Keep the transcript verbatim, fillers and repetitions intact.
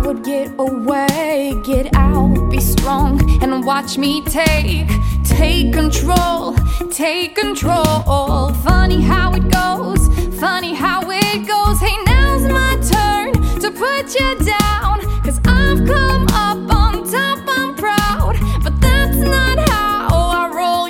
could get away. Get out, be strong, and watch me take, take control, take control. Funny how it goes, funny how it goes. Hey, now's my turn to put you down.